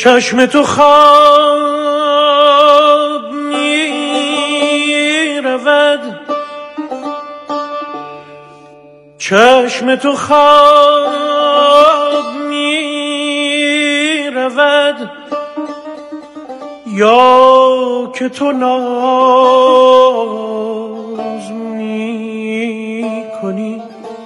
چشم تو خواب می رود، چشم تو خواب می رود، یا که تو ناز می کنی.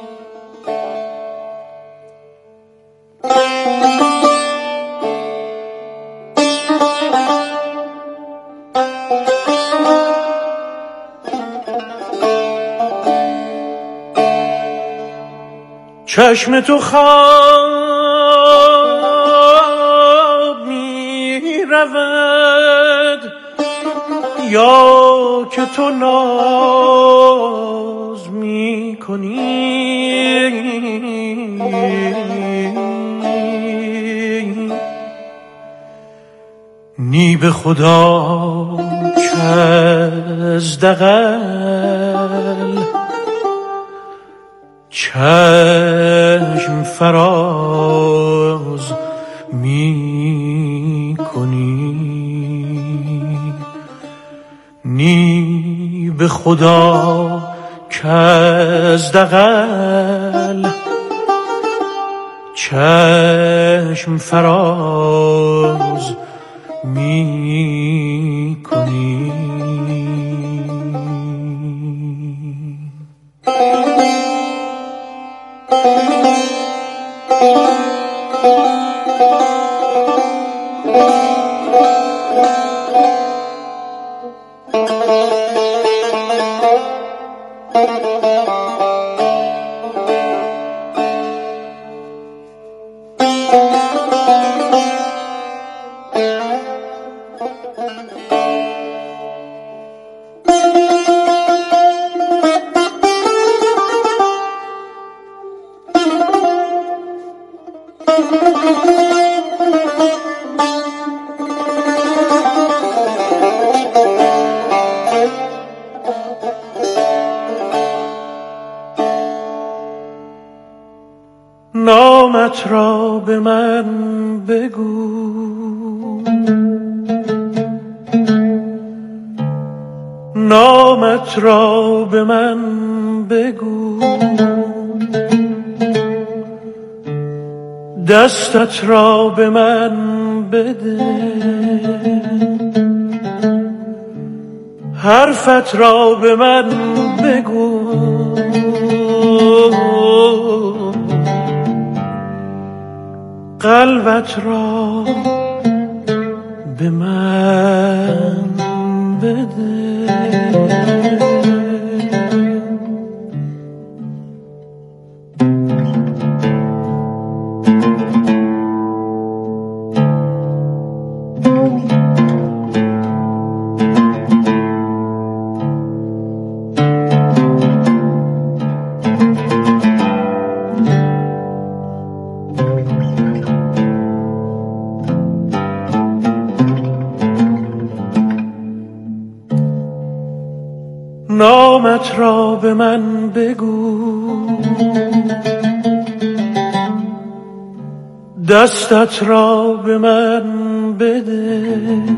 چشم تو خواب می رود، یا که تو ناز می کنی. نی به خدا که از دغل چشم فراز می کنی. نی به خدا که از دغل چشم فراز می کنی. نامت را به من بگو، نامت را به من بگو، دستت را به من بده، حرفت را به من بگو، قلبت را به من بده. نامت را به من بگو، دستت را به من بده،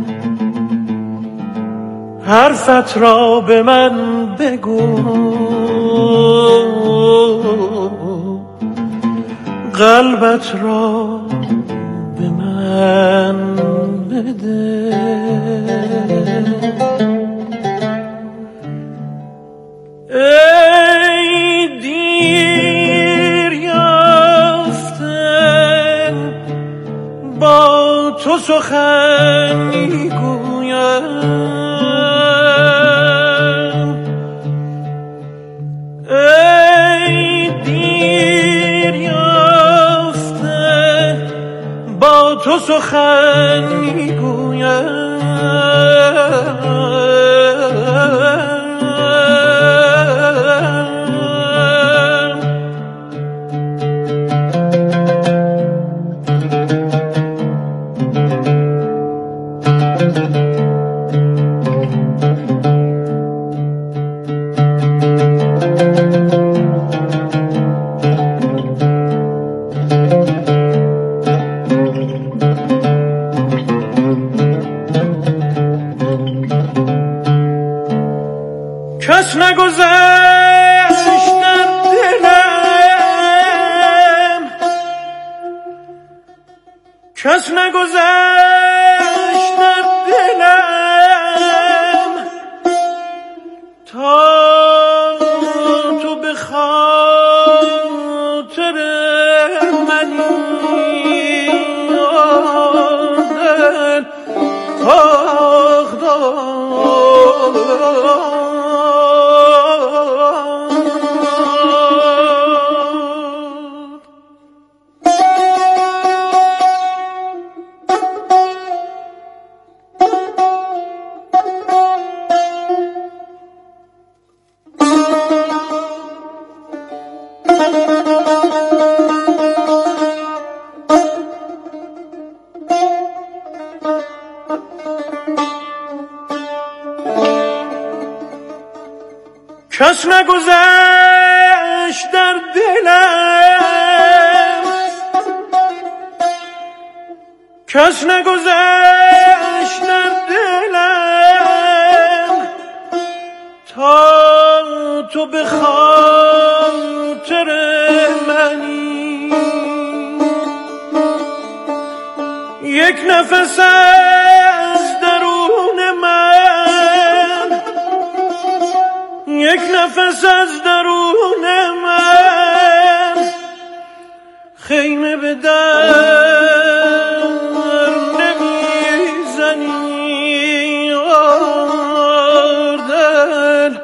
حرفت را به من بگو، قلبت را به من بده. ای دیر یافته با تو سخن میگویم، ای دیر یافته با تو سخن میگویم. کس نگذشت در دلم تا تو به خاطر منی کس نگذشت در دلم کس نگذشت در دلم تا تو به خاطر منی یک نفس از درون من یک نفس از درون من خیمه به در نمیزنی آردل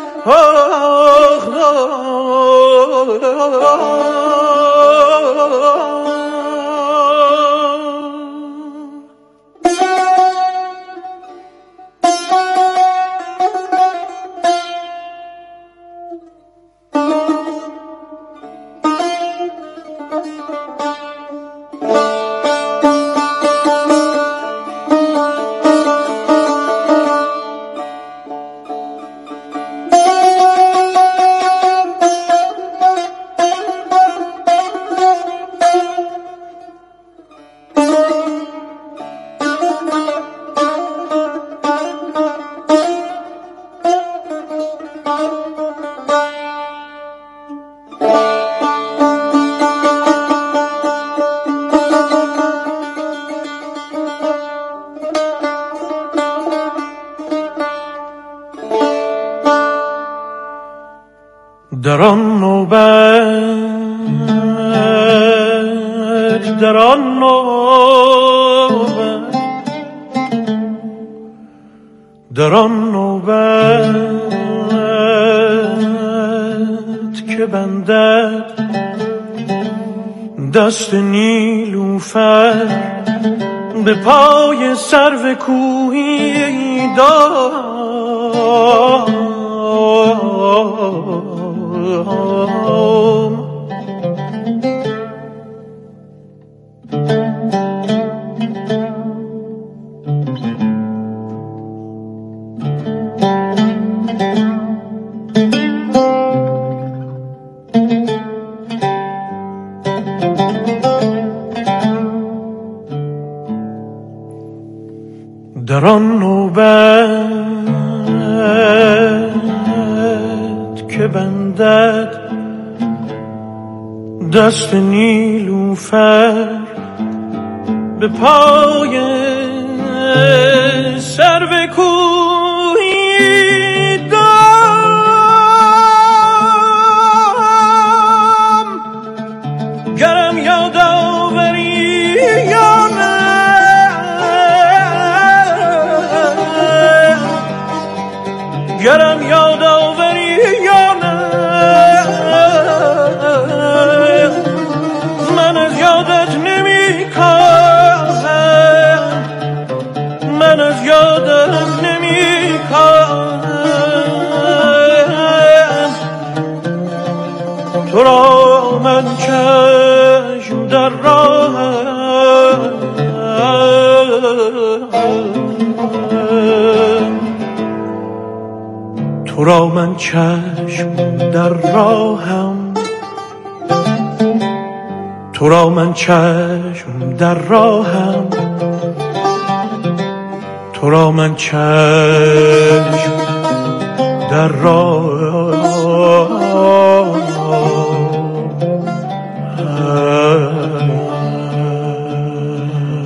در آن نوبت در آن نوبت در آن نوبت که بندد دست نیلوفر به پای سرو کوهی دام در آن نوبت که بندد دست نیلوفر به پای سرو کوهی دام گرم یاد آوری یا نه گرم یاد آوری یا نه من از یادت نمی کاهم من از یادت نمی کاهم تو را من چشم در راهم تو را من چشم در راهم تو را من چشم در راهم تو را من چشم در راهم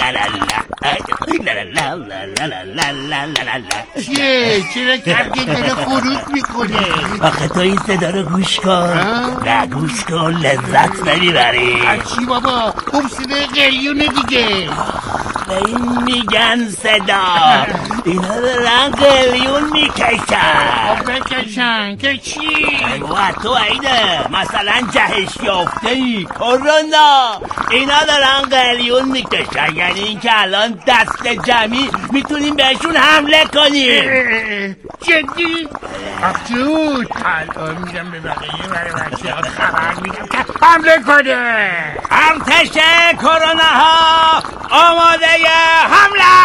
چیه؟ چرا کبکه داره خروج میکنه؟ آخه تو این صدا رو گوش کن. نه گوش کن، لذت نمیبری. چی بابا؟ خوب صدای قلیونه دیگه. به این میگن صدا. اینا دارن قلیون میکشن. بکشن که چی؟ ایوه تو اینه مثلا جهش یافته ای کرونا، اینا دارن قلیون میکشن، یعنی این که الان دست جمعی میتونیم بهشون حمله کنیم. جدی؟ افزود الان میدم به بقیه برای بچه ها خبر میدم که حمله کنه. ارتش کرونا ها آماده حمله.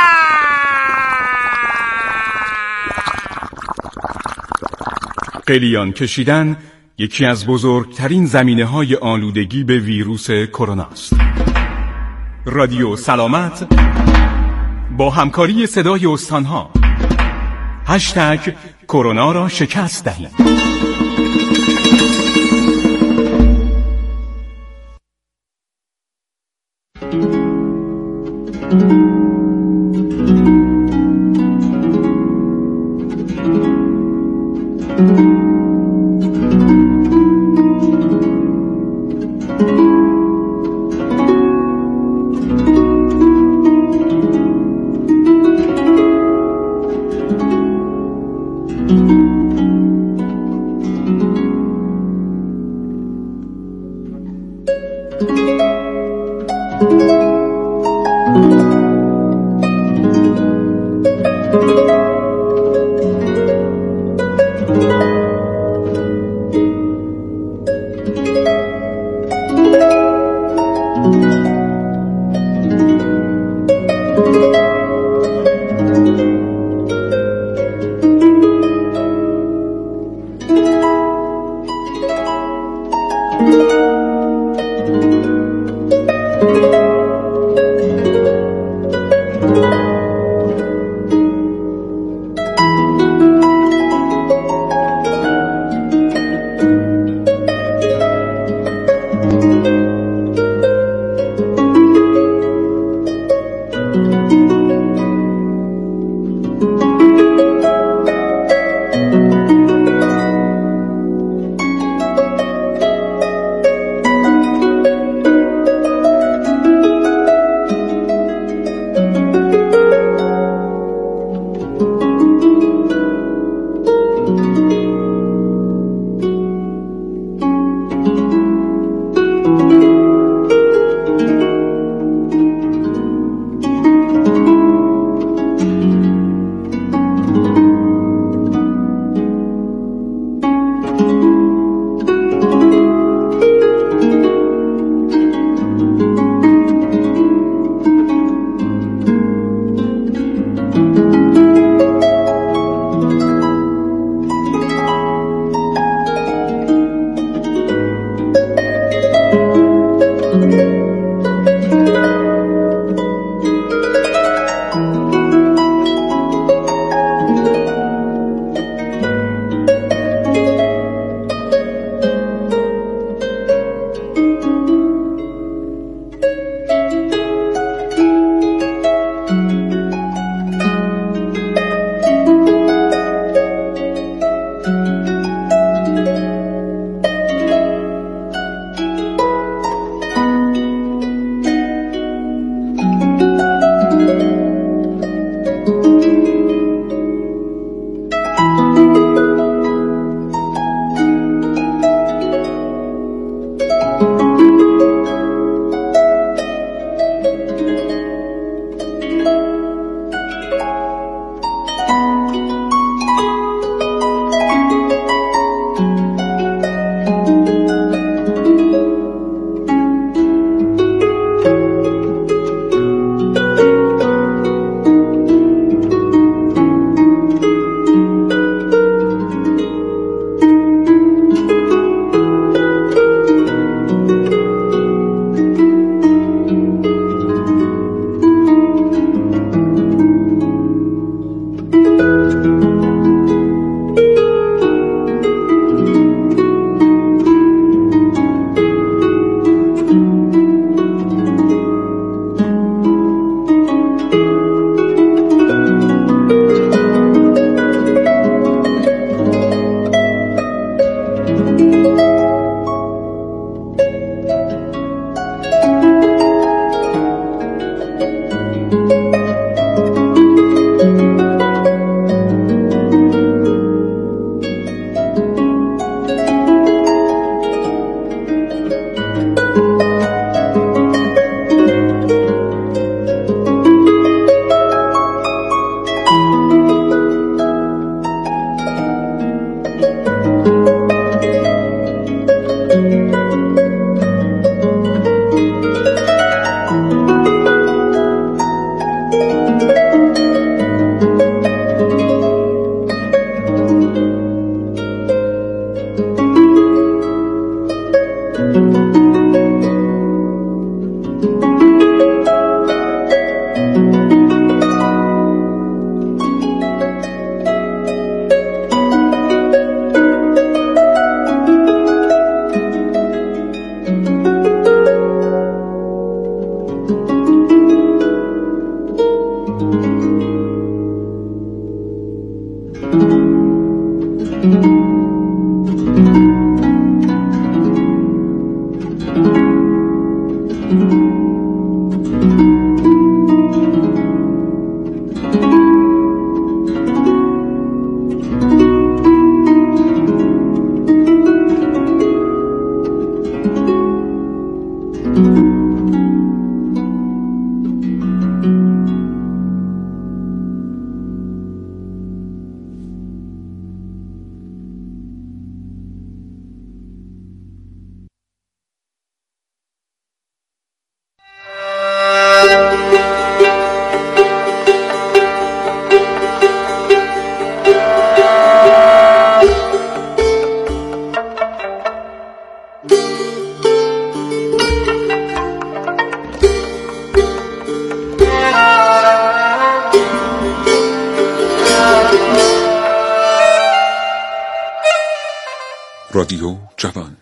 قلیان کشیدن یکی از بزرگترین زمینه‌های آلودگی به ویروس کرونا است. رادیو سلامت با همکاری صدای استانها کرونا را شکست دهید. رادیو جوان.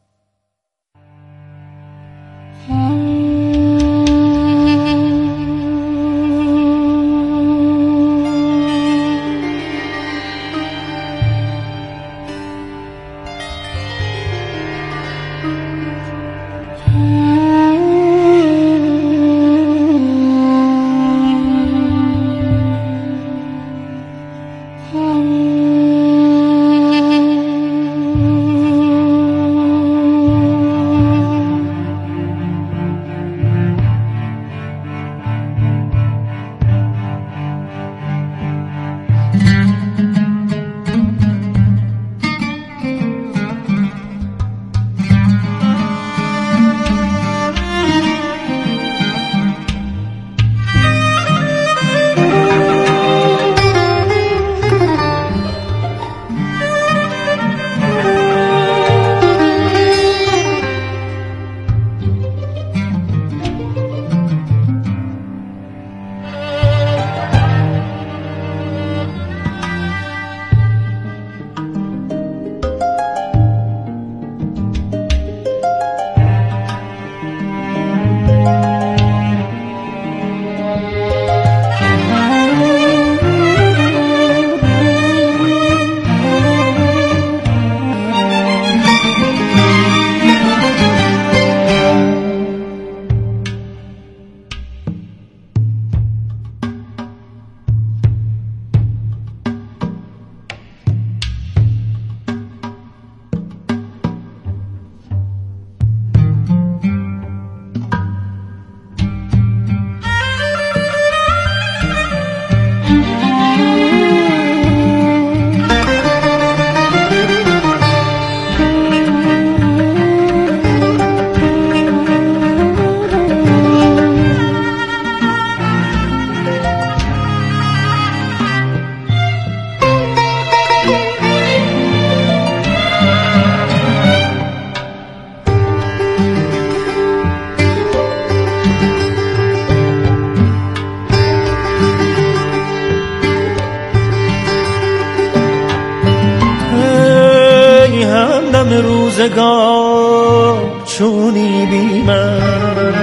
روزگار چونی بی من،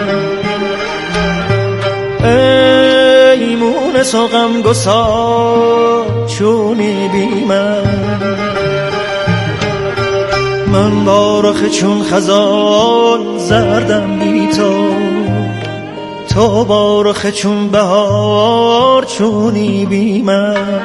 ای مونس و غم گسار چونی بی من، من با رخ چون خزان زردم بی تو با رخ چون بهار چونی بی من.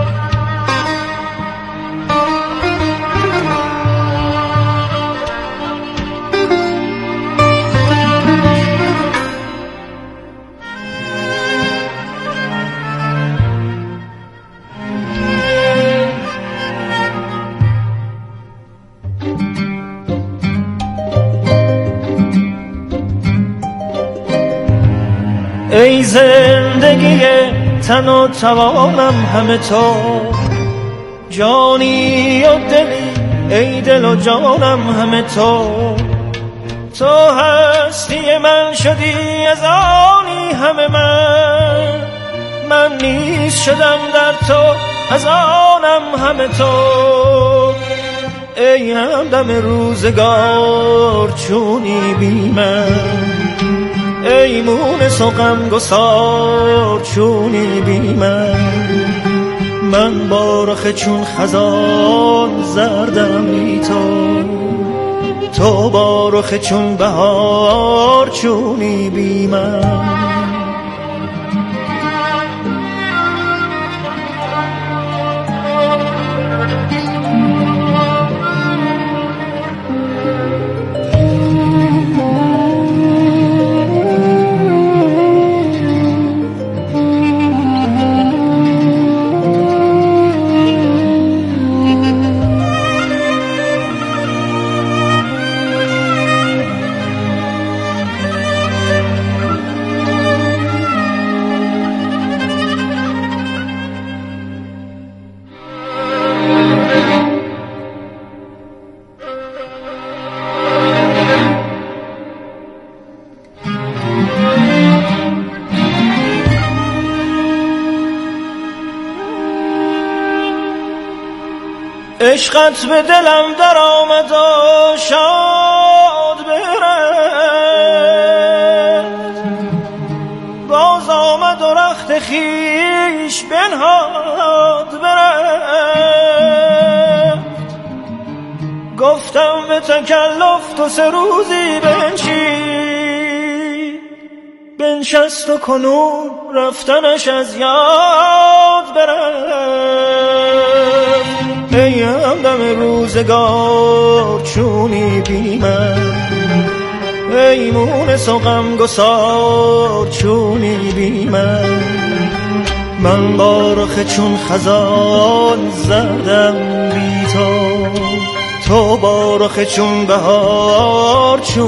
ای زندگی تن و توانم همه تو، جانی و دلی ای دل و جانم همه تو. تو هستی من شدی از آنی همه من نیز شدم در تو از آنم همه تو. ای همدم روزگار چونی بی من، ای مونس و غمگسار چونی بی من با رخ چون خزان زردم بی تو با رخ چون بهار چونی بی من. عشقت به دلم در آمد و شاد برفت، باز آمد و رخت خویش بنهاد برفت. گفتم به تکلف تو 3 روزی بنشست و کنون رفتنش از یاد برفت. ای همدم روزگار چونی بی من، ای مونس و غمگسار چونی بی من با رخ چون خزان زردم بی تو با رخ چون بهار چون